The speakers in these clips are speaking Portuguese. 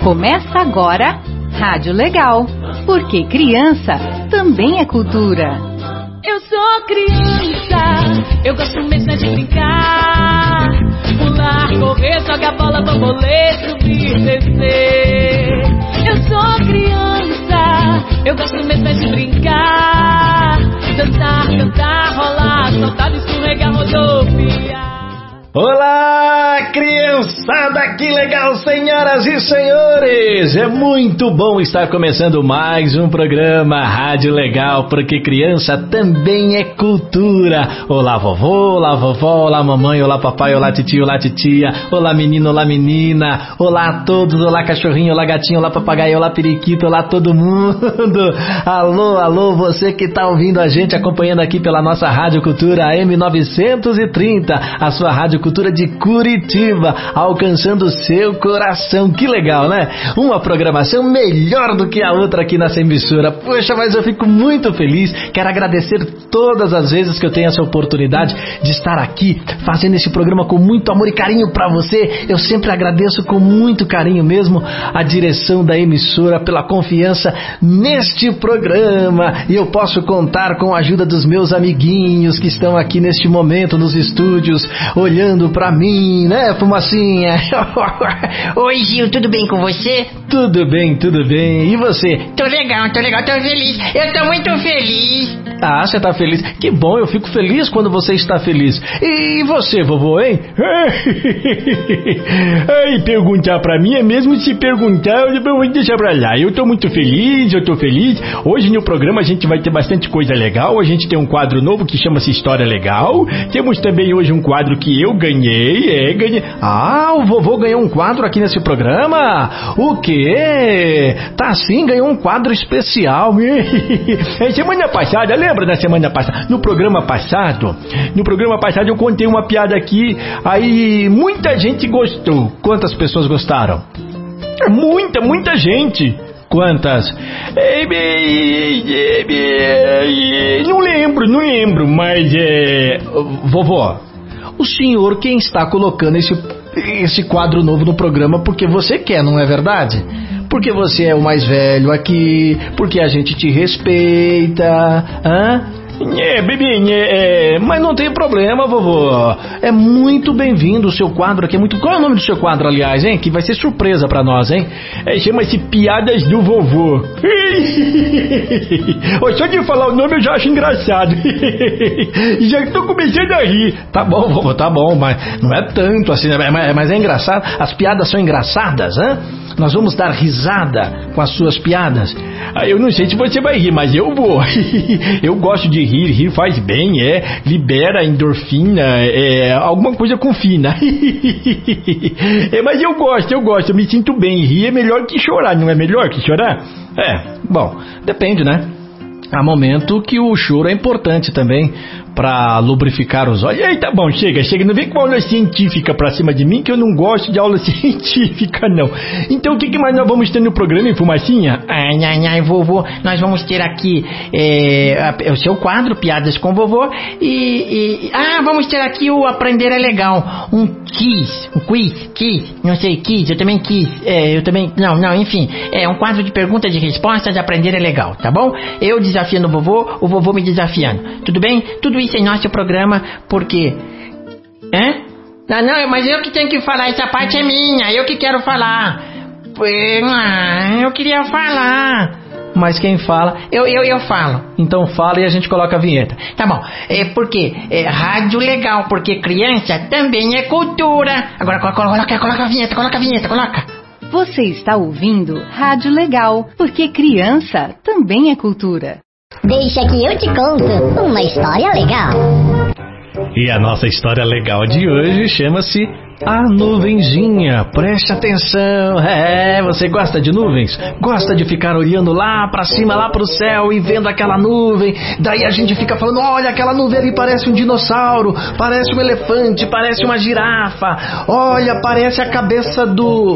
Começa agora Rádio Legal, porque criança também é cultura. Eu sou criança, eu gosto mesmo de brincar, pular, correr, jogar bola, bambolê, subir, descer. Eu sou criança, eu gosto mesmo de brincar, dançar, cantar, rolar, saltar, escorregar, rodopiar. Olá, criançada, que legal, senhoras e senhores! É muito bom estar começando mais um programa Rádio Legal, porque criança também é cultura. Olá, vovô, olá, vovó, olá, mamãe, olá, papai, olá, titio, olá, titia, olá, menino, olá, menina, olá a todos, olá, cachorrinho, olá, gatinho, olá, papagaio, olá, periquito, olá, todo mundo. Alô, alô, você que tá ouvindo a gente, acompanhando aqui pela nossa Rádio Cultura AM 930, a sua Rádio Cultura de Curitiba, alcançando o seu coração. Que legal, né? Uma programação melhor do que a outra aqui nessa emissora. Poxa, mas eu fico muito feliz. Quero agradecer todas as vezes que eu tenho essa oportunidade de estar aqui fazendo esse programa com muito amor e carinho pra você. Eu sempre agradeço com muito carinho mesmo a direção da emissora pela confiança neste programa. E eu posso contar com a ajuda dos meus amiguinhos que estão aqui neste momento nos estúdios, olhando pra mim, né, Fumacinha? Oi, Gil, tudo bem com você? Tudo bem, tudo bem. E você? Tô legal, tô feliz. Eu tô muito feliz. Ah, você tá feliz? Que bom, eu fico feliz quando você está feliz. E você, vovô, hein? Ai, perguntar pra mim é mesmo se perguntar, deixa pra lá. Eu tô muito feliz, eu tô feliz. Hoje no programa a gente vai ter bastante coisa legal. A gente tem um quadro novo que chama-se História Legal. Temos também hoje um quadro que eu ganhei. Ah, o vovô ganhou um quadro aqui nesse programa? O quê? Tá sim, ganhou um quadro especial. Semana passada, lembra da semana passada? No programa passado eu contei uma piada aqui, aí muita gente gostou. Quantas pessoas gostaram? Muita gente. Quantas? Não lembro, mas vovó, o senhor quem está colocando esse quadro novo no programa porque você quer, não é verdade? Porque você é o mais velho aqui, porque a gente te respeita, mas não tem problema, vovô. É muito bem-vindo o seu quadro aqui. Qual é o nome do seu quadro, aliás, hein? Que vai ser surpresa pra nós, hein? Chama-se Piadas do Vovô. Só de falar o nome eu já acho engraçado. Já estou começando a rir. Tá bom, vovô, tá bom, mas não é tanto assim, mas é engraçado. As piadas são engraçadas, hein? Nós vamos dar risada com as suas piadas. Eu não sei se você vai rir, mas eu vou. Eu gosto de rir faz bem, libera endorfina, alguma coisa com fina. Mas eu gosto, eu me sinto bem. Rir é melhor que chorar, não é melhor que chorar? Bom, depende, né? Há momento que o choro é importante também pra lubrificar os olhos. Tá bom, chega, não vem com aula científica pra cima de mim, que eu não gosto de aula científica, não. Então o que mais nós vamos ter no programa, hein, Fumacinha? Ai, vovô, nós vamos ter aqui o seu quadro, Piadas com Vovô, vamos ter aqui o Aprender é Legal, um quiz, não sei, eu também quis, enfim, é um quadro de perguntas e respostas, Aprender é Legal, tá bom? Eu desafiando o vovô me desafiando, tudo bem? Tudo isso em nosso programa, porque... Não, mas eu que tenho que falar, essa parte é minha, eu que quero falar. Eu queria falar. Mas quem fala? Eu falo. Então fala e a gente coloca a vinheta. Tá bom, porque Rádio Legal, porque criança também é cultura. Agora coloca a vinheta, coloca. Você está ouvindo Rádio Legal, porque criança também é cultura. Deixa que eu te conto uma história legal. E a nossa história legal de hoje chama-se A Nuvenzinha. Preste atenção. Você gosta de nuvens? Gosta de ficar olhando lá pra cima, lá pro céu e vendo aquela nuvem? Daí a gente fica falando, olha, aquela nuvem ali parece um dinossauro, parece um elefante, parece uma girafa, olha, parece a cabeça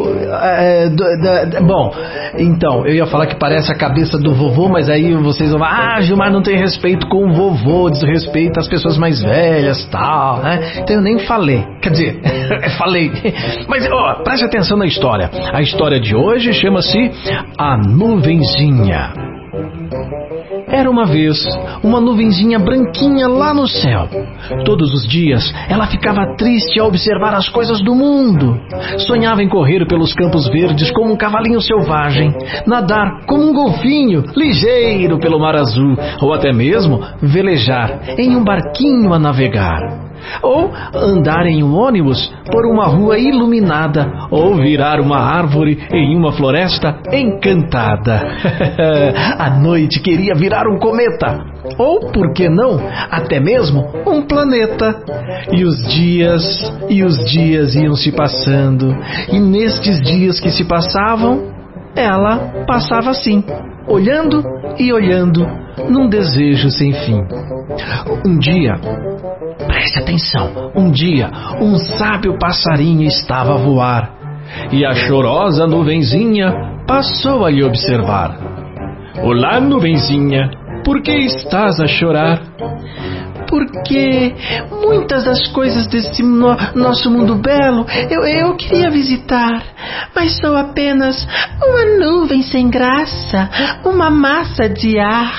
Bom, então, eu ia falar que parece a cabeça do vovô, mas aí vocês vão falar, Gilmar não tem respeito com o vovô, desrespeita as pessoas mais velhas, tal, né? Então eu nem falei. Quer dizer, Falei. Mas, preste atenção na história. A história de hoje chama-se A Nuvenzinha. Era uma vez uma nuvenzinha branquinha lá no céu. Todos os dias ela ficava triste ao observar as coisas do mundo. Sonhava em correr pelos campos verdes como um cavalinho selvagem, nadar como um golfinho ligeiro pelo mar azul, ou até mesmo velejar em um barquinho a navegar. Ou andar em um ônibus por uma rua iluminada, ou virar uma árvore em uma floresta encantada. À noite queria virar um cometa, ou, por que não, até mesmo um planeta. E os dias iam se passando, e nestes dias que se passavam, ela passava assim, olhando e olhando, num desejo sem fim. Um dia, preste atenção, um sábio passarinho estava a voar, e a chorosa nuvenzinha passou a lhe observar. Olá, nuvenzinha, por que estás a chorar? Porque muitas das coisas desse nosso mundo belo eu queria visitar, mas sou apenas uma nuvem sem graça, uma massa de ar.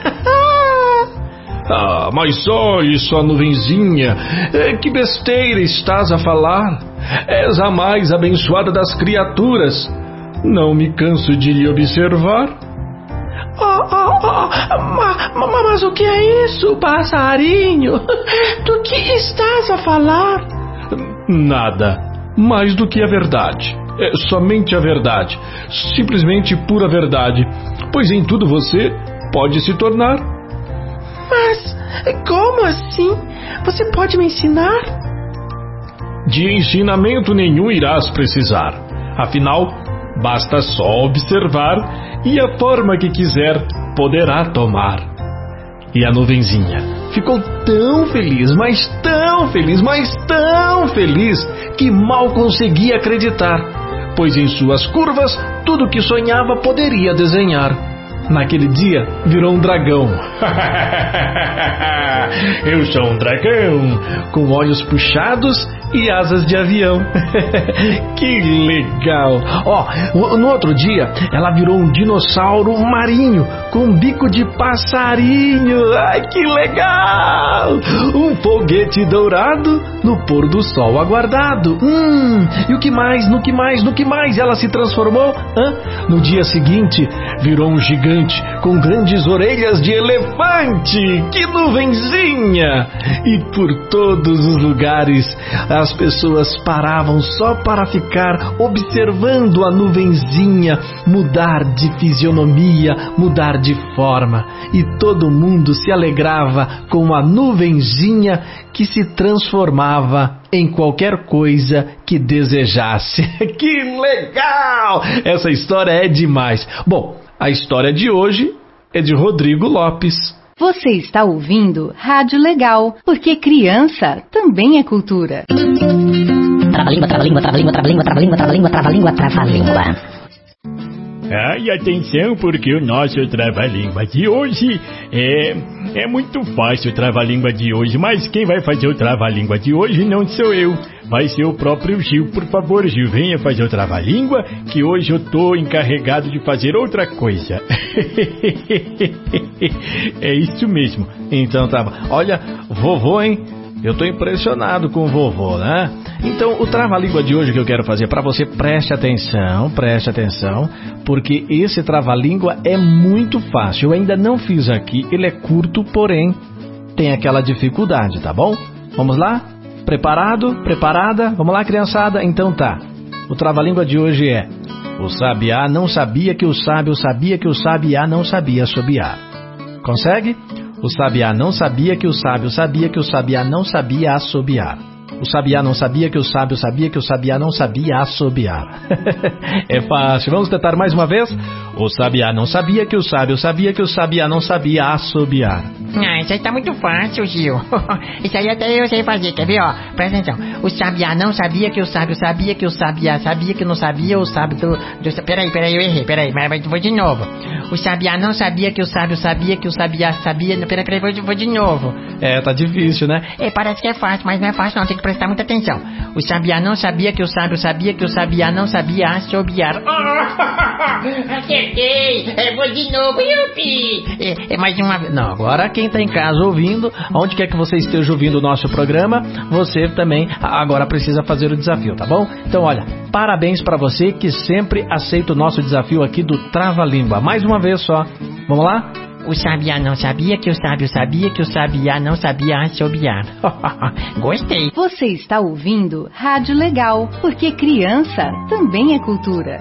Mas olhe só, nuvenzinha, que besteira estás a falar. És a mais abençoada das criaturas. Não me canso de lhe observar. Mas o que é isso, passarinho? Do que estás a falar? Nada, mais do que a verdade. Somente a verdade, simplesmente pura verdade, pois em tudo você pode se tornar. Mas como assim? Você pode me ensinar? De ensinamento nenhum irás precisar. Afinal, basta só observar e a forma que quiser poderá tomar. E a nuvenzinha ficou tão feliz, mas tão feliz, mas tão feliz, que mal conseguia acreditar, pois em suas curvas tudo que sonhava poderia desenhar. Naquele dia, virou um dragão. Eu sou um dragão, com olhos puxados e asas de avião. Que legal! No outro dia, ela virou um dinossauro marinho, com bico de passarinho. Ai, que legal! Um foguete dourado no pôr do sol aguardado. E o que mais? No que mais ela se transformou? No dia seguinte, virou um gigante com grandes orelhas de elefante. Que nuvenzinha! E por todos os lugares as pessoas paravam só para ficar observando a nuvenzinha mudar de fisionomia, mudar de forma. E todo mundo se alegrava com a nuvenzinha que se transformava em qualquer coisa que desejasse. Que legal! Essa história é demais. Bom, a história de hoje é de Rodrigo Lopes. Você está ouvindo Rádio Legal, porque criança também é cultura. Trava-língua, trava-língua, trava-língua, trava-língua, trava-língua, trava-língua, trava-língua, trava-língua. Ai, atenção, porque o nosso trava-língua de hoje é muito fácil o trava-língua de hoje, mas quem vai fazer o trava-língua de hoje não sou eu, vai ser o próprio Gil. Por favor, Gil, venha fazer o trava-língua, que hoje eu tô encarregado de fazer outra coisa. É isso mesmo. Então tá bom. Olha, vovô, hein? Eu tô impressionado com o vovô, né? Então, o trava-língua de hoje que eu quero fazer para você, preste atenção, porque esse trava-língua é muito fácil. Eu ainda não fiz aqui, ele é curto, porém tem aquela dificuldade, tá bom? Vamos lá? Preparado? Preparada? Vamos lá, criançada? Então tá. O trava-língua de hoje é: o sabiá não sabia que o sábio sabia que o sabiá não sabia assobiar. Consegue? O sabiá não sabia que o sábio sabia que o sabiá não sabia assobiar. O sabiá não sabia que o sábio sabia que o sabiá não sabia assobiar. É fácil. Vamos tentar mais uma vez? O sabiá não sabia que o sábio sabia que o sabiá não sabia assobiar. Isso aí tá muito fácil, Gil. Isso aí até eu sei fazer, quer ver, ó? Presta atenção. O sabiá não sabia que o sábio sabia que o sabiá sabia que não sabia o sábio do... Peraí, eu errei, mas vou de novo. O sabiá não sabia que o sábio sabia que o sabiá sabia... Peraí, vou de novo. Tá difícil, né? Parece que é fácil, mas não é fácil não, tem que prestar muita atenção. O sabiá não sabia que o sábio sabia que o sabiá não sabia assobiar. Acertei! Vou de novo, yupi! Mais uma vez. Não, agora quem tá em casa ouvindo, onde quer que você esteja ouvindo o nosso programa, você também agora precisa fazer o desafio, tá bom? Então, olha, parabéns pra você que sempre aceita o nosso desafio aqui do Trava-Língua. Mais uma vez só. Vamos lá? O sabiá não sabia que o sábio sabia que o sabiá não sabia assobiar. Gostei. Você está ouvindo Rádio Legal, porque criança também é cultura.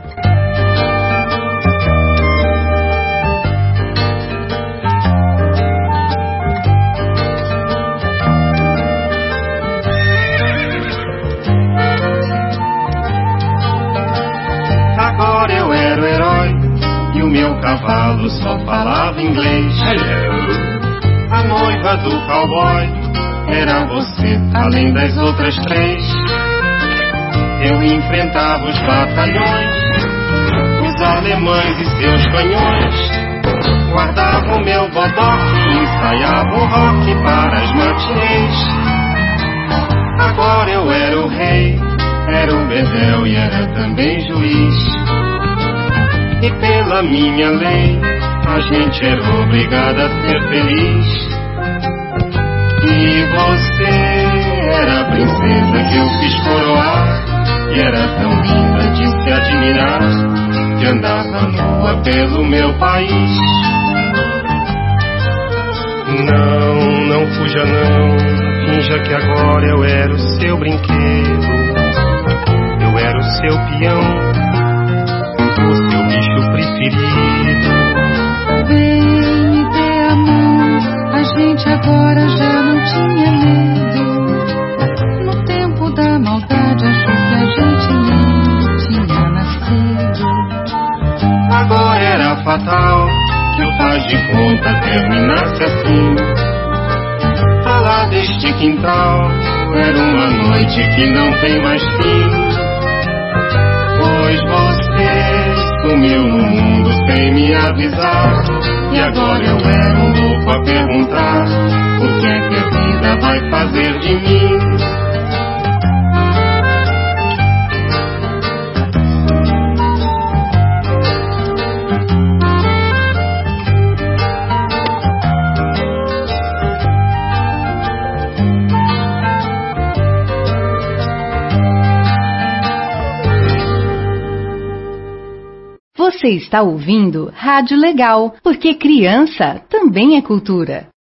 Agora eu era o herói e o meu cavalo só falava inglês. A noiva do cowboy era você, além das outras três. Eu enfrentava os batalhões, os alemães e seus canhões. Guardava o meu bodoque e ensaiava o rock para as matinês. Agora eu era o rei, era o bedel e era também juiz. E pela minha lei, a gente era obrigada a ser feliz. E você era a princesa que eu fiz coroar, e era tão linda de se admirar, que andava nua pelo meu país. Não fuja não, finja que agora eu era o seu brinquedo. Eu era o seu peão, o seu bicho preferido. Vem me dê a mão, a gente agora já não tinha medo. No tempo da maldade achou que a gente nem tinha nascido. Agora era fatal que o faz de conta terminasse assim. Falar deste quintal era uma noite que não tem mais fim. Pois você sumiu no mundo sem me avisar, e agora eu era um louco a perguntar o que é que a vida vai fazer de mim. Você está ouvindo Rádio Legal, porque criança também é cultura.